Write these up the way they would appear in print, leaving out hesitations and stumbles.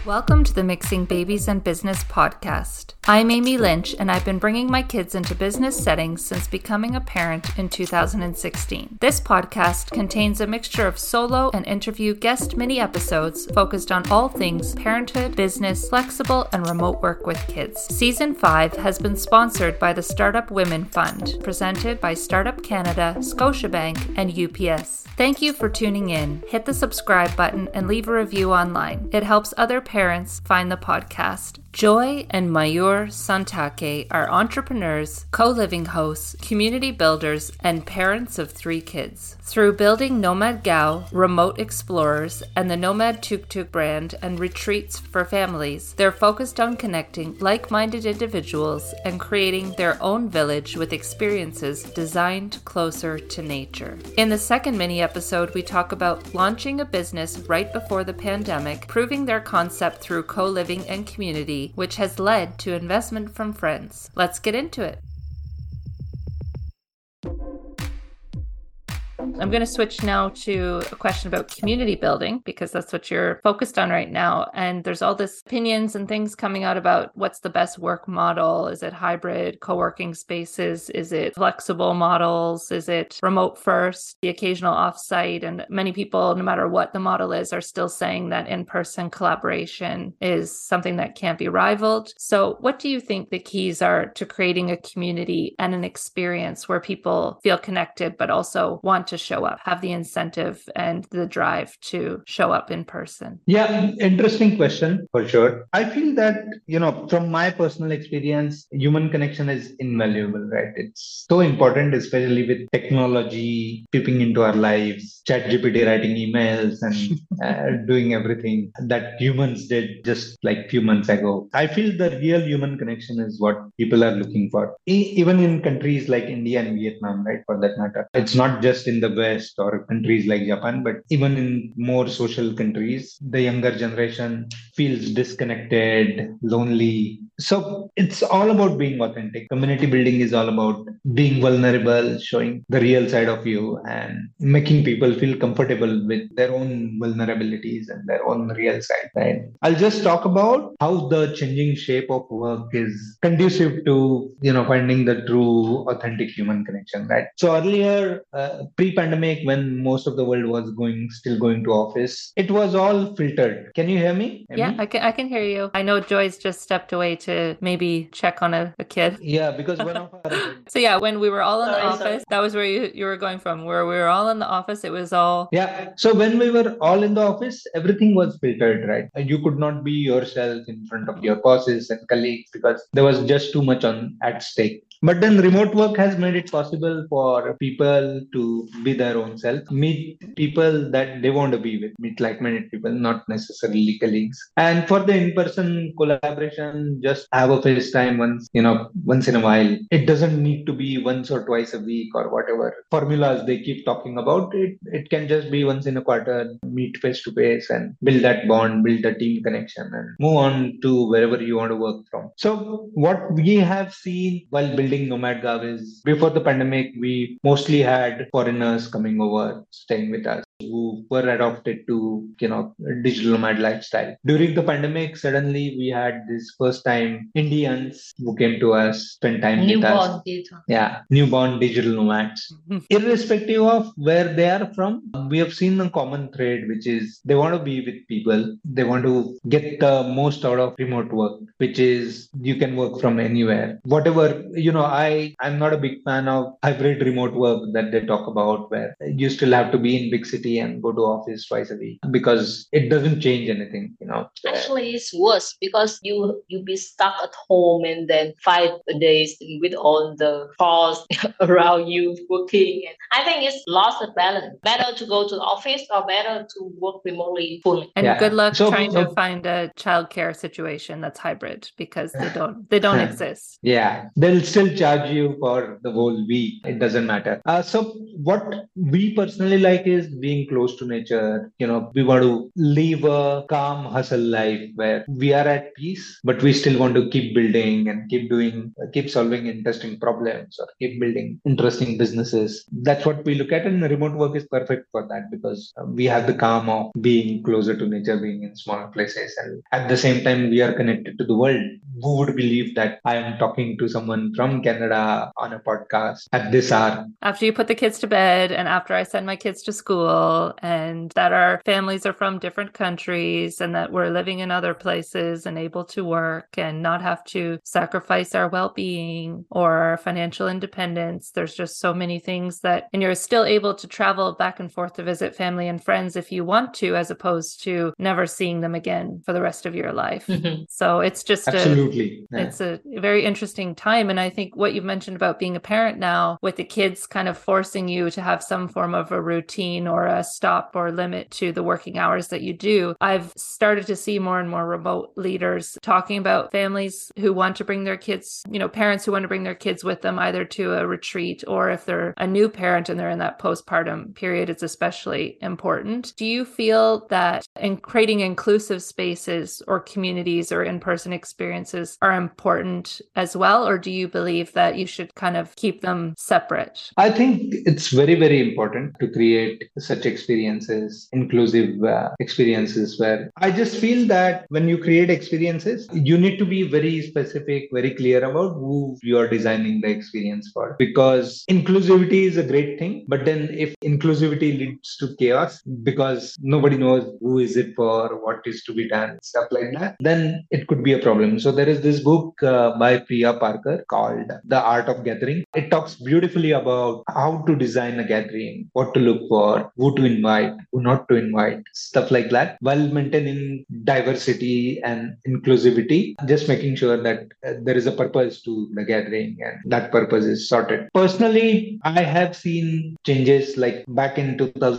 Welcome to the Mixing Babies and Business podcast. I'm Amy Lynch, and I've been bringing my kids into business settings since becoming a parent in 2016. This podcast contains a mixture of solo and interview guest mini episodes focused on all things parenthood, business, flexible, and remote work with kids. Season 5 has been sponsored by the Startup Women Fund, presented by Startup Canada, Scotiabank, and UPS. Thank you for tuning in. Hit the subscribe button and leave a review online. It helps other parents find the podcast. Joy and Mayur Santake are entrepreneurs, co-living hosts, community builders, and parents of 3 kids. Through building Nomad Gao, Remote Explorers, and the Nomad Tuk Tuk brand and retreats for families, they're focused on connecting like-minded individuals and creating their own village with experiences designed closer to nature. In the second mini episode, we talk about launching a business right before the pandemic, proving their concept through co-living and community, which has led to investment from friends. Let's get into it. I'm going to switch now to a question about community building because that's what you're focused on right now. And there's all this opinions and things coming out about what's the best work model. Is it hybrid, co-working spaces? Is it flexible models? Is it remote first, the occasional offsite? And many people, no matter what the model is, are still saying that in-person collaboration is something that can't be rivaled. So what do you think the keys are to creating a community and an experience where people feel connected, but also want to show up, have the incentive and the drive to show up in person? Yeah, interesting question for sure. I feel that, from my personal experience, human connection is invaluable, right? It's so important, especially with technology peeping into our lives, ChatGPT writing emails and doing everything that humans did just like few months ago. I feel the real human connection is what people are looking for. Even in countries like India and Vietnam, right? For that matter. It's not just in the West or countries like Japan, but even in more social countries, the younger generation feels disconnected, lonely. So it's all about being authentic. Community building is all about being vulnerable, showing the real side of you and making people feel comfortable with their own vulnerabilities and their own real side, right? I'll just talk about how the changing shape of work is conducive to, finding the true authentic human connection, right? So earlier, pre-pandemic, when most of the world was still going to office, it was all filtered. Can you hear me? Yeah, I can hear you. I know Joyce just stepped away to maybe check on a kid. Yeah, because one of our... So yeah, when we were all in the office, that was where you were going from. Where we were all in the office, it was all... Yeah, so when we were all in the office, everything was filtered, right? You could not be yourself in front of your bosses and colleagues because there was just too much at stake. But then remote work has made it possible for people to be their own self, meet people that they want to be with, meet like-minded people, not necessarily colleagues. And for the in-person collaboration, just have a FaceTime once in a while. It doesn't need to be once or twice a week or whatever formulas they keep talking about. It can just be once in a quarter, meet face-to-face and build that bond, build a team connection and move on to wherever you want to work from. So what we have seen while building Nomad Gav is before the pandemic, we mostly had foreigners coming over, staying with us, who were adopted to, digital nomad lifestyle. During the pandemic, suddenly we had this first time Indians who came to us, spent time with us. Yeah, newborn digital nomads. Irrespective of where they are from, we have seen a common thread, which is they want to be with people. They want to get the most out of remote work, which is you can work from anywhere. Whatever, I'm not a big fan of hybrid remote work that they talk about, where you still have to be in big city and go to office twice a week because it doesn't change anything, Actually, it's worse because you be stuck at home and then 5 days with all the costs around you working. And I think it's lost of balance. Better to go to the office or better to work remotely fully. And good luck trying to find a childcare situation that's hybrid because they don't exist. Yeah, they'll still charge you for the whole week. It doesn't matter. So what we personally like is being being close to nature. We want to live a calm hustle life where we are at peace, but we still want to keep building and keep solving interesting problems or keep building interesting businesses. That's what we look at, and remote work is perfect for that because we have the calm of being closer to nature, being in small places, and at the same time we are connected to the world. Who would believe that I am talking to someone from Canada on a podcast at this hour? After you put the kids to bed and after I send my kids to school, and that our families are from different countries and that we're living in other places and able to work and not have to sacrifice our well-being or our financial independence. There's just so many things and you're still able to travel back and forth to visit family and friends if you want to, as opposed to never seeing them again for the rest of your life. So it's just absolutely. It's a very interesting time. And I think what you've mentioned about being a parent now with the kids kind of forcing you to have some form of a routine or a stop or limit to the working hours that you do. I've started to see more and more remote leaders talking about families who want to bring their kids, parents who want to bring their kids with them either to a retreat, or if they're a new parent and they're in that postpartum period, it's especially important. Do you feel that in creating inclusive spaces or communities or in-person experiences are important as well? Or do you believe that you should kind of keep them separate? I think it's very, very important to create such experiences, inclusive experiences, where I just feel that when you create experiences, you need to be very specific, very clear about who you are designing the experience for. Because inclusivity is a great thing, but then if inclusivity leads to chaos because nobody knows who is it for, what is to be done, stuff like that, then it could be a problem. So there is this book by Priya Parker called The Art of Gathering. It talks beautifully about how to design a gathering, what to look for, who to invite, who not to invite, stuff like that, while maintaining diversity and inclusivity, just making sure that there is a purpose to the gathering and that purpose is sorted. Personally, I have seen changes like back in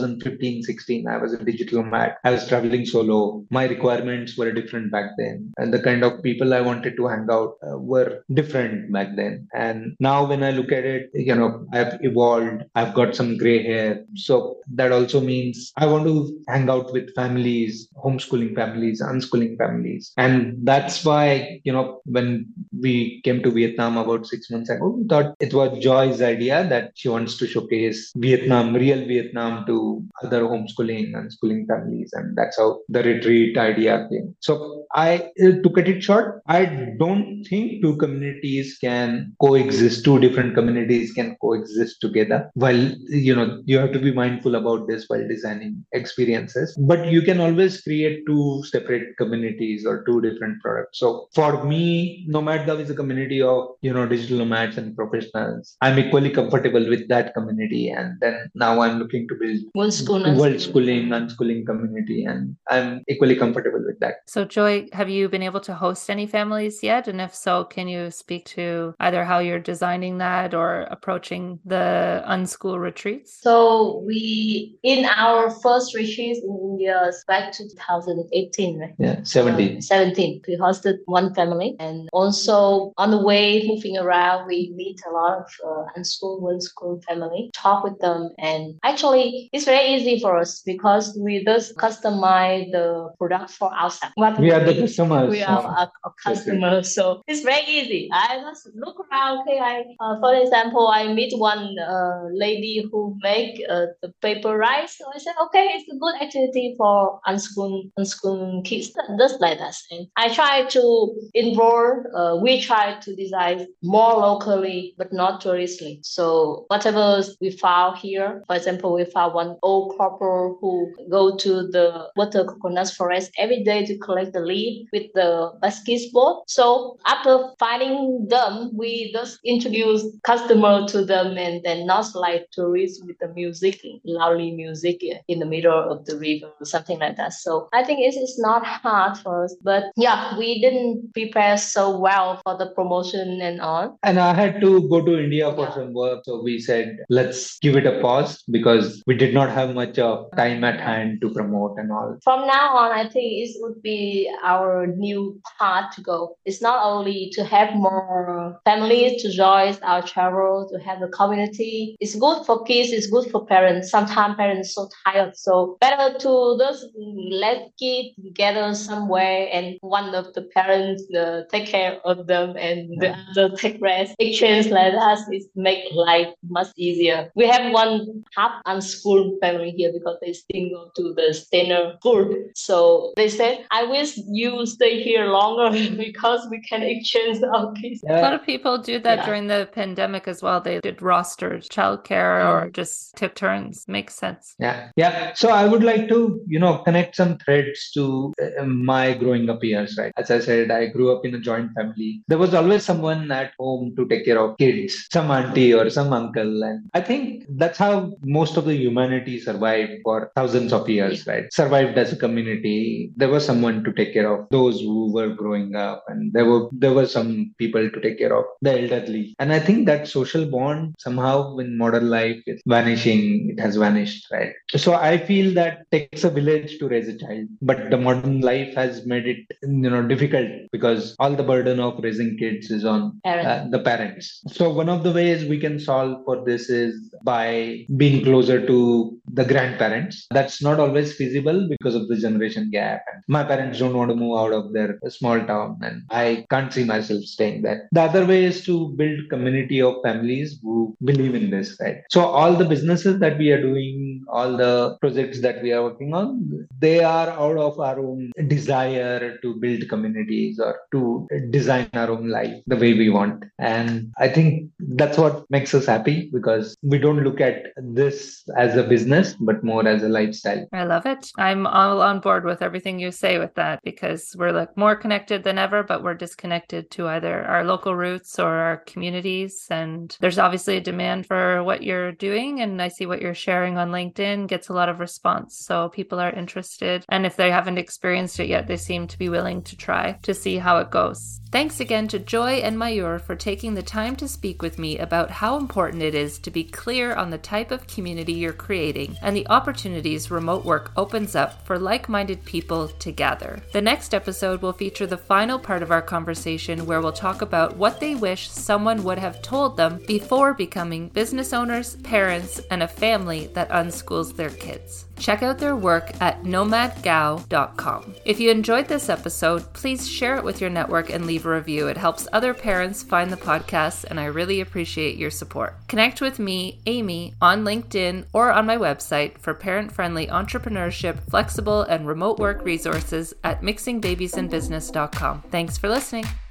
2015-16, I was a digital nomad. I was traveling solo. My requirements were different back then. And the kind of people I wanted to hang out were different back then. And now when I look at it, I've evolved. I've got some gray hair. So that also means I want to hang out with families, homeschooling families, unschooling families. And that's why, when we came to Vietnam about 6 months ago, we thought it was Joy's idea that she wants to showcase Vietnam, real Vietnam, to other homeschooling, unschooling families. And that's how the retreat idea came. So to cut it short, I don't think two communities can coexist, two different communities can coexist together. While, you have to be mindful about this while designing experiences, but you can always create two separate communities or two different products. So for me, NomadGov is a community of, digital nomads and professionals. I'm equally comfortable with that community. And then now I'm looking to build world schooling, unschooling community, and I'm equally comfortable with that. So Joy, have you been able to host any families yet? And if so, can you speak to either how you're designing that or approaching the unschool retreats? So in our first retreat in India back to 2018, right? Yeah, 17. We hosted one family, and also on the way moving around, we meet a lot of unschooled, one-school family, talk with them, and actually it's very easy for us because we just customize the product for ourselves. We are the customers. We are a customer, so it's very easy. I just look around. Okay, for example, I meet one lady who make the paper rice. So I said, okay, it's a good activity for unschooled kids, just like that. And I try to involve. We try to design more locally, but not touristically. So whatever we found here, for example, we found one old couple who go to the water coconut forest every day to collect the leaf with the basketball. So after finding them, we just introduce customer to them, and then not like tourists with the music, loudly music in the middle of the river or something like that. So I think it's not hard for us, but yeah, we didn't prepare so well for the promotion and all. And I had to go to India for some work. So we said, let's give it a pause because we did not have much of time at hand to promote and all. From now on, I think it would be our new path to go. It's not only to have more families to join our travel, to have a community. It's good for kids, it's good for parents. Sometimes parents parents so tired. So better to just let kids gather somewhere and one of the parents take care of them and the other take rest. Exchange like that is make life much easier. We have one half unschooled family here because they still go to the Steiner school. So they said, I wish you stay here longer because we can exchange our kids. A lot of people do that during the pandemic as well. They did rostered childcare or just took turns. Makes sense. Yeah. So I would like to, connect some threads to my growing up years, right? As I said, I grew up in a joint family. There was always someone at home to take care of kids, some auntie or some uncle. And I think that's how most of the humanity survived for thousands of years, right? Survived as a community. There was someone to take care of those who were growing up, and there were some people to take care of the elderly. And I think that social bond somehow in modern life is vanishing. It has vanished, right? So I feel that takes a village to raise a child, but the modern life has made it, difficult because all the burden of raising kids is on the parents. So one of the ways we can solve for this is by being closer to the grandparents. That's not always feasible because of the generation gap. And my parents don't want to move out of their small town, and I can't see myself staying there. The other way is to build community of families who believe in this, right? So all the businesses that we are doing, all the projects that we are working on, they are out of our own desire to build communities or to design our own life the way we want. And I think that's what makes us happy, because we don't look at this as a business, but more as a lifestyle. I love it. I'm all on board with everything you say with that, because we're like more connected than ever, but we're disconnected to either our local roots or our communities. And there's obviously a demand for what you're doing. And I see what you're sharing on LinkedIn gets a lot of response. So people are interested. And if they haven't experienced it yet, they seem to be willing to try to see how it goes. Thanks again to Joy and Mayur for taking the time to speak with me about how important it is to be clear on the type of community you're creating and the opportunities remote work opens up for like-minded people to gather. The next episode will feature the final part of our conversation, where we'll talk about what they wish someone would have told them before becoming business owners, parents, and a family that unschools their kids. Check out their work at nomadgao.com. If you enjoyed this episode, please share it with your network and leave a review. It helps other parents find the podcast, and I really appreciate your support. Connect with me, Amy, on LinkedIn or on my website for parent-friendly entrepreneurship, flexible, and remote work resources at mixingbabiesandbusiness.com. Thanks for listening.